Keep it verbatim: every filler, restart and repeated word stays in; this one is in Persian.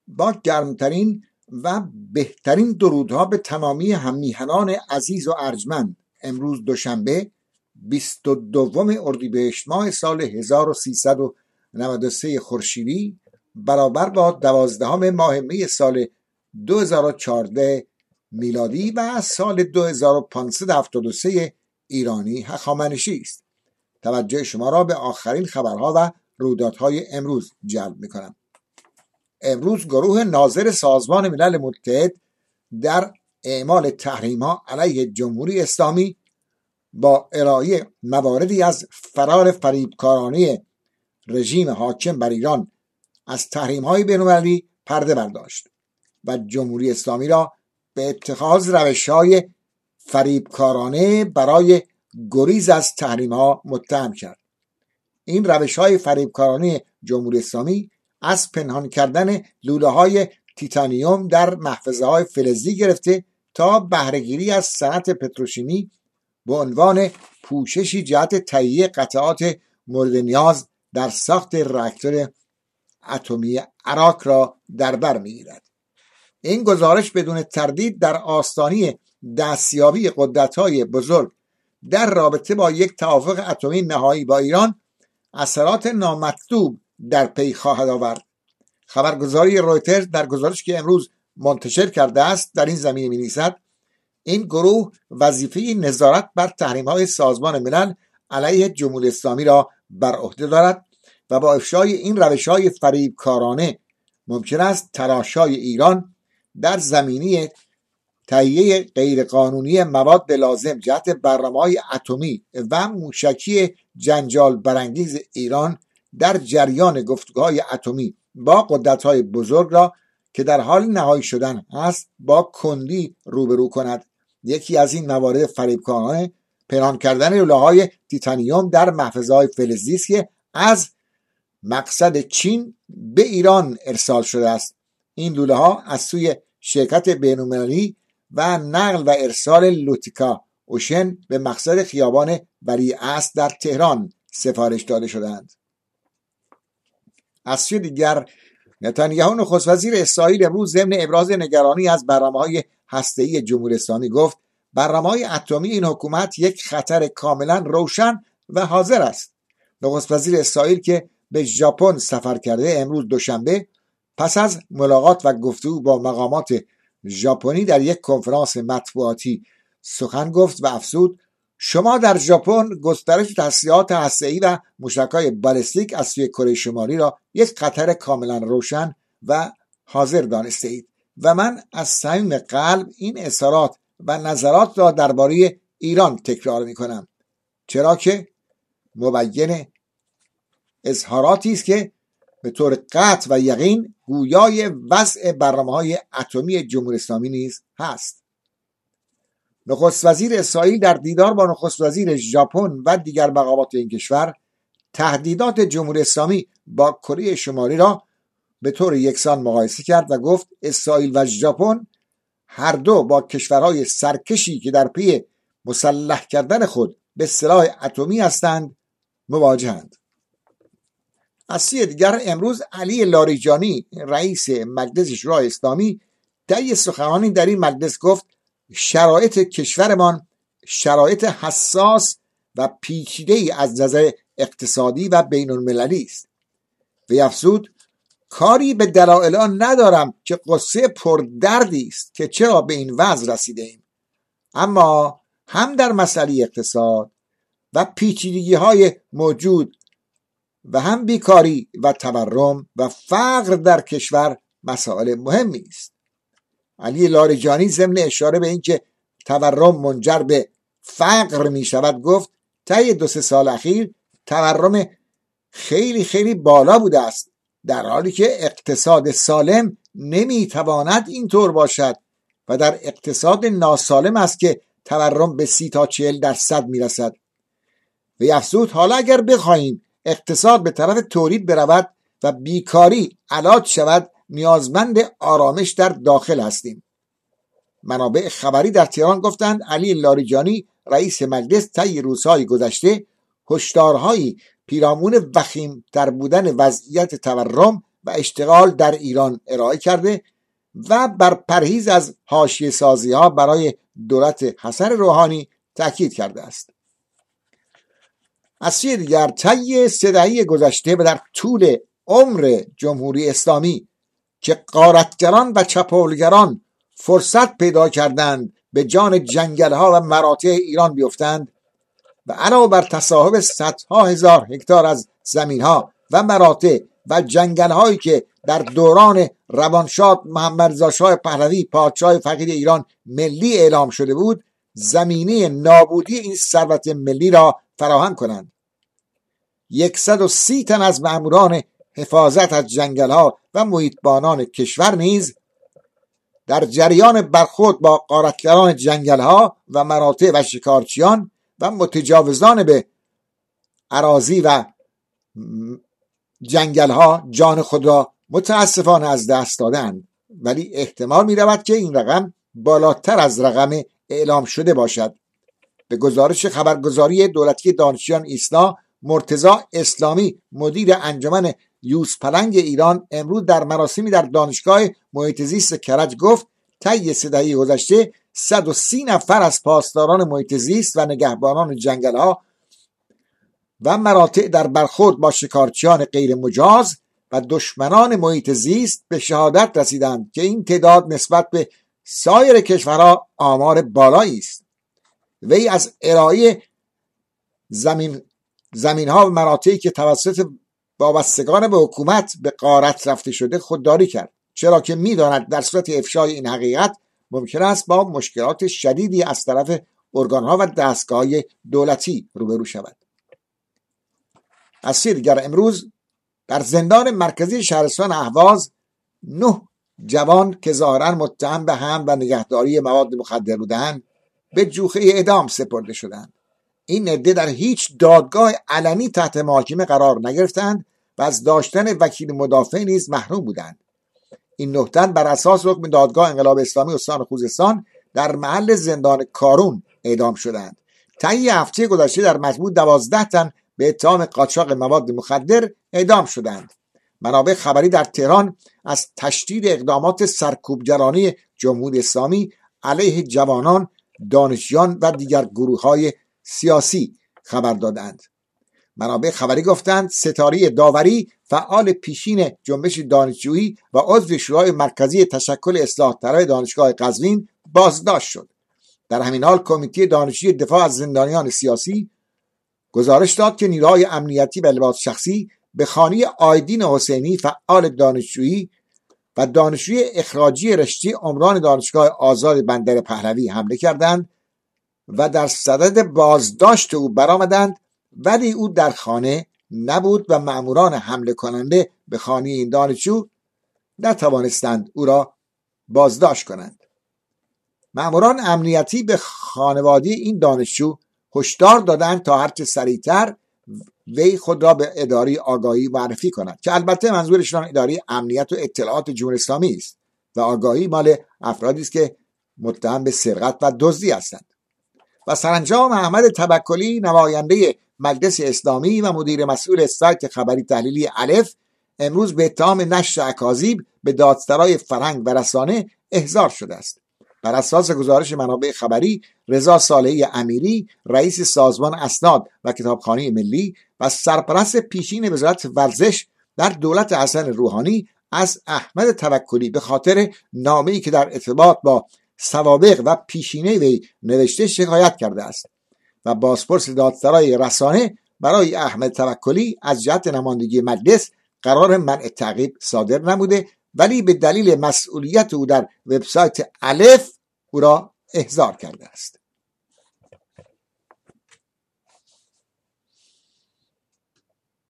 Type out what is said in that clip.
با گرمترین و بهترین درودها به تمامی هممیهنان عزیز و ارجمند، امروز دوشنبه بیست و دوم اردیبهشت ماه سال هزار و سیصد و نود و سه خورشیدی برابر با دوازدهم ماه می سال دو هزار و چهارده میلادی و سال دو هزار و پانصد و هفتاد و سه ایرانی هخامنشی است. توجه شما را به آخرین خبرها و رویدادهای امروز جلب می‌کنم. امروز گروه ناظر سازمان ملل متحد در اعمال تحریم‌ها علیه جمهوری اسلامی با ارائه مواردی از فرار فریبکارانه رژیم حاکم بر ایران از تحریم‌های بین‌المللی پرده برداشت و جمهوری اسلامی را به اتخاذ روش‌های فریبکارانه برای گریز از تحریم‌ها متهم کرد. این روش‌های فریبکارانه جمهوری اسلامی از پنهان کردن لوله‌های تیتانیوم در محفظه‌های فلزی گرفته تا بهره‌گیری از صنعت پتروشیمی به عنوان پوششی جهت تهیه قطعات مورد نیاز در ساخت راکتور اتمی عراق را در بر می‌گیرد. این گزارش بدون تردید در آستانه دستیابی قدرت‌های بزرگ در رابطه با یک توافق اتمی نهایی با ایران اثرات نامطلوب در پی خواهد آورد. خبرگزاری رویترز در گزارشی که امروز منتشر کرده است در این زمینه می‌نویسد این گروه وظیفه نظارت بر تحریم‌های سازمان ملل علیه جمهوری اسلامی را بر عهده دارد و با افشای این روش‌های فریبکارانه ممکن است تلاش‌های ایران در زمینه تهیه غیرقانونی مواد لازم جهت برنامه‌های اتمی و موشکی جنجال برانگیز ایران در جریان گفتگوهای اتمی با قدرت‌های بزرگ را که در حال نهایی شدن است با کندی روبرو کند. یکی از این موارد فریبکارانه پنهان کردن لوله‌های تیتانیوم در محفظه‌های فلزی است که از مقصد چین به ایران ارسال شده است. این لوله‌ها از سوی شرکت بین‌المللی و نقل و ارسال لوتیکا اوشن به مقصد خیابان ولیعصر در تهران سفارش داده شدند. از سوی دیگر نتانیاهو نخست وزیر اسرائیل امروز ضمن ابراز نگرانی از برنامه‌های هسته‌ای جمهوری اسلامی گفت برنامه‌های اتمی این حکومت یک خطر کاملا روشن و حاضر است. نخست وزیر اسرائیل که به ژاپن سفر کرده امروز دوشنبه پس از ملاقات و گفتگو با مقامات ژاپنی در یک کنفرانس مطبوعاتی سخن گفت و افزود شما در ژاپن گسترش تسلیحات هسته‌ای و موشک‌های بالستیک از سوی کره شمالی را یک خطر کاملا روشن و حاضر دانسته اید و من از صمیم قلب این اظهارات و نظرات را درباره ایران تکرار می‌کنم، چرا که مبین اظهاراتی است که به طور قطع و یقین گویای وضع برنامه‌های اتمی جمهوری اسلامی نیز هست. نخست وزیر اسرائیل در دیدار با نخست وزیر ژاپن و دیگر مقامات این کشور تهدیدات جمهوری اسلامی با کره شمالی را به طور یکسان مقایسه کرد و گفت اسرائیل و ژاپن هر دو با کشورهای سرکشی که در پی مسلح کردن خود به سلاح اتمی هستند مواجهند. از سوی دیگر امروز علی لاریجانی رئیس مجلس شورای اسلامی طی سخنرانی در این مجلس گفت شرایط کشورمان شرایط حساس و پیچیده‌ای از نظر اقتصادی و بین‌المللی است و افزود کاری به دلایل آن ندارم که قصه پردردی است که چرا به این وضع رسیده ایم، اما هم در مسئله اقتصاد و پیچیدگی‌های موجود و هم بیکاری و تورم و فقر در کشور مسائل مهمی است. علی لاریجانی ضمن اشاره به اینکه تورم منجر به فقر می شود گفت طی دو سه سال اخیر تورم خیلی خیلی بالا بوده است، در حالی که اقتصاد سالم نمی تواند اینطور باشد و در اقتصاد ناسالم است که تورم به سی تا چهل درصد می رسد. و افزود حالا اگر بخواهیم اقتصاد به طرف تولید برود و بیکاری علاج شود نیازمند آرامش در داخل هستیم. منابع خبری در تهران گفتند علی لاریجانی رئیس مجلس طی روزهای گذشته هشدارهایی پیرامون وخیم‌تر بودن وضعیت تورم و اشتغال در ایران ارائه کرده و بر پرهیز از حاشیه سازی ها برای دولت حسن روحانی تاکید کرده است. از سوی دیگر طی سه دهه گذشته و در طول عمر جمهوری اسلامی که غارتگران و چپاولگران فرصت پیدا کردند به جان جنگل‌ها و مراتع ایران بیفتند و علاوه بر تصاحب صدها هزار هکتار از زمین‌ها و مراتع و جنگل‌هایی که در دوران روانشاد محمد رضا شاه پهلوی پادشاه فقید ایران ملی اعلام شده بود، زمینه نابودی این ثروت ملی را فراهم کنند. صد و سی تن از ماموران حفاظت از جنگل‌ها و محیطبانان کشور نیز در جریان برخورد با غارتگران جنگل‌ها و مراتع و شکارچیان و متجاوزان به اراضی و جنگل‌ها جان خود را متاسفانه از دست دادند، ولی احتمال می‌رود که این رقم بالاتر از رقم اعلام شده باشد. به گزارش خبرگزاری دولتی دانشجویان ایسنا، مرتضی اسلامی مدیر انجمن یوزپلنگ ایران امروز در مراسمی در دانشگاه محیط زیست کرج گفت طی سه دهه گذشته صد و سی نفر از پاسداران محیط زیست و نگهبانان جنگل‌ها و مراتع در برخورد با شکارچیان غیر مجاز و دشمنان محیط زیست به شهادت رسیدند که این تعداد نسبت به سایر کشورها آمار بالایی است. وی از ارائه زمین زمین‌ها و مراتعی که توسط وابستگان به حکومت به غارت رفته شده خودداری کرد، چرا که می‌داند در صورت افشای این حقیقت ممکن است با مشکلات شدیدی از طرف ارگان‌ها و دستگاه‌های دولتی روبرو شود. از سوی دیگر امروز در زندان مرکزی شهرستان اهواز نه جوان که ظاهراً متهم به حمل و نگهداری مواد مخدر بودند به جوخه اعدام سپرده شدند. این عده در هیچ دادگاه علنی تحت محاکمه قرار نگرفتند و از داشتن وکیل مدافع نیز محروم بودند. این نه تن بر اساس حکم دادگاه انقلاب اسلامی استان خوزستان در محل زندان کارون اعدام شدند. طی هفته گذشته در مجموع دوازده تن به اتهام قاچاق مواد مخدر اعدام شدند. منابع خبری در تهران از تشدید اقدامات سرکوبگرانه جمهوری اسلامی علیه جوانان، دانشجویان و دیگر گروه‌های سیاسی خبر دادند. منابع خبری گفتند ستاره داوری فعال پیشین جنبش دانشجویی و عضو شورای مرکزی تشکل اصلاح طلب دانشگاه قزوین بازداشت شد. در همین حال کمیته دانشجویی دفاع از زندانیان سیاسی گزارش داد که نیروهای امنیتی به لباس شخصی به خانه آیدین حسینی فعال دانشجویی و دانشجوی اخراجی رشته عمران دانشگاه آزاد بندر پهلوی حمله کردند و در صدد بازداشت او برآمدند، ولی او در خانه نبود و مأموران حمله کننده به خانه این دانشجو نتوانستند او را بازداشت کنند. مأموران امنیتی به خانواده این دانشجو هشدار دادند تا هرچه سریعتر وی خود را به اداره آگاهی معرفی کند، که البته منظورشان اداره امنیت و اطلاعات جمهوری اسلامی است و آگاهی مال افرادی است که متهم به سرقت و دزدی هستند. و سرانجام احمد توکلی نماینده مجلس اسلامی و مدیر مسئول سایت خبری تحلیلی الف امروز به اتهام نشر اکاذیب به دادسرای فرهنگ و رسانه احضار شده است. بر اساس گزارش منابع خبری، رضا صالحی امیری رئیس سازمان اسناد و کتابخانه ملی و سرپرست پیشین وزارت ورزش در دولت حسن روحانی از احمد توکلی به خاطر نامه‌ای که در ارتباط با سوابق و پیشینه وی نوشته شکایت کرده است و بازپرس دادسرای رسانه برای احمد توکلی از جهت نمایندگی مجلس قرار منع تعقیب صادر نموده، ولی به دلیل مسئولیت او در وبسایت الف او را احضار کرده است.